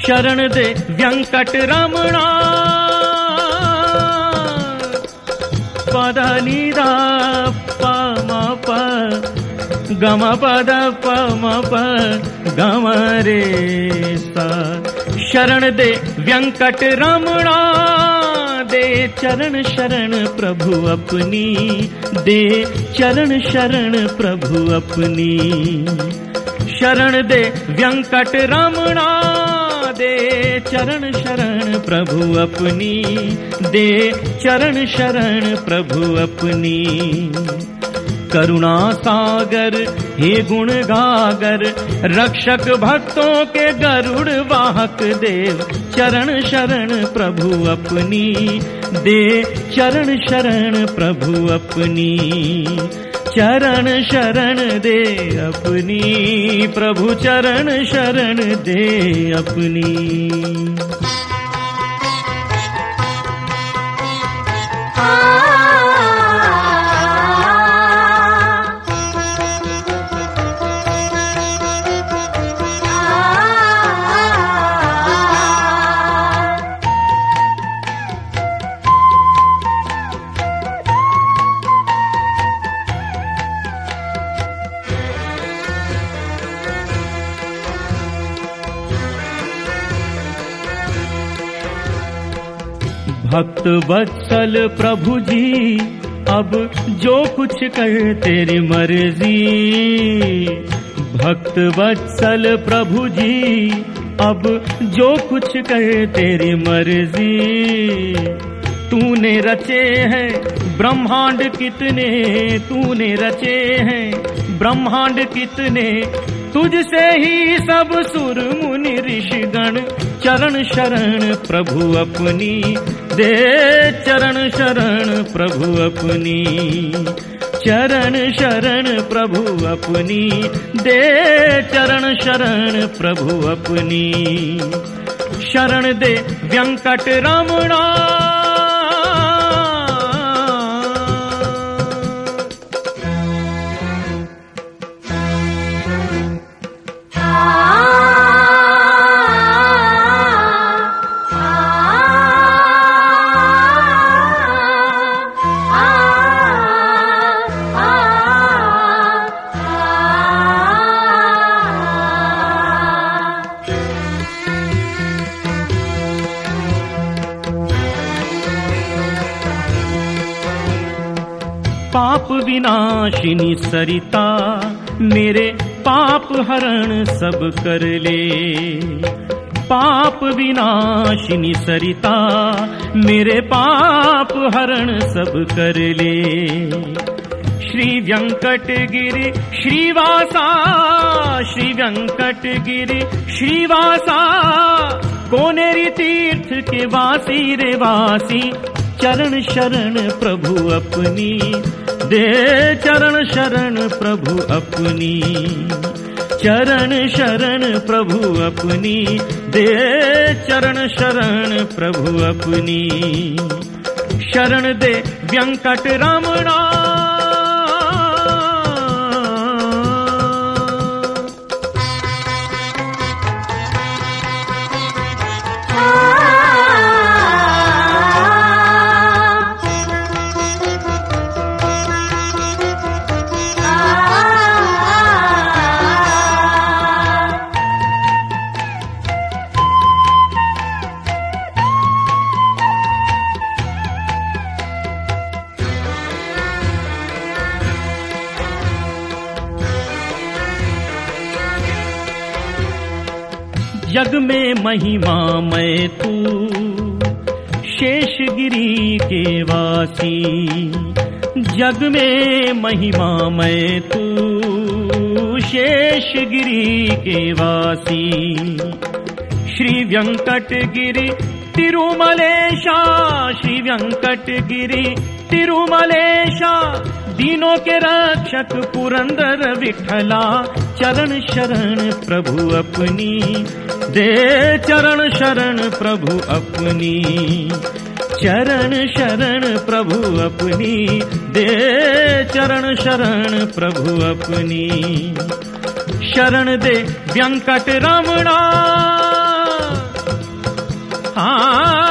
शरण दे व्यंकट रमणा पद निदा पम प गम पद पम प गम रे सा। शरण दे व्यंकट रमणा दे चरण शरण प्रभु अपनी, दे चरण शरण प्रभु अपनी। शरण दे व्यंकट रमणा दे चरण शरण प्रभु अपनी, दे चरण शरण प्रभु अपनी। करुणा सागर हे गुण गागर रक्षक भक्तों के गरुड़ वाहक देव, चरण शरण प्रभु अपनी, दे चरण शरण प्रभु अपनी। चरण शरण दे अपनी प्रभु, चरण शरण दे अपनी। भक्त वत्सल प्रभु जी अब जो कुछ कर तेरी मर्जी। भक्त वत्सल प्रभु जी अब जो कुछ कर तेरी मर्जी। तूने रचे हैं ब्रह्मांड कितने, तूने रचे हैं ब्रह्मांड कितने, तुझसे ही सब सुर मुनि ऋषिगण, चरण शरण प्रभु अपनी, दे चरण शरण प्रभु अपनी। चरण शरण प्रभु अपनी, दे चरण शरण प्रभु अपनी। शरण दे व्यंकट रमणा पाप विनाशिनी सरिता, मेरे पाप हरण सब कर ले। पाप विनाशिनी सरिता, मेरे पाप हरण सब कर ले। श्री वेंकट गिरि श्रीवासा, श्री वेंकट गिरि श्रीवासा, कोनेरी तीर्थ के वासी रे वासी, चरण शरण प्रभु अपनी, दे चरण शरण प्रभु अपनी। चरण शरण प्रभु अपनी, दे चरण शरण प्रभु अपनी। शरण दे व्यंकट रमणा जग में महिमा मैं तू, शेषगिरी के वासी। जग में महिमा मैं तू, शेषगिरी के वासी। श्री वेंकट गिरि तिरुमलेशा, श्री वेंकट गिरि तिरुमलेशा, दीनों के रक्षक पुरंदर विठला, चरण शरण प्रभु अपनी, दे चरण शरण प्रभु अपनी। चरण शरण प्रभु अपनी, दे चरण शरण प्रभु अपनी। शरण दे व्यंकट रमणा आ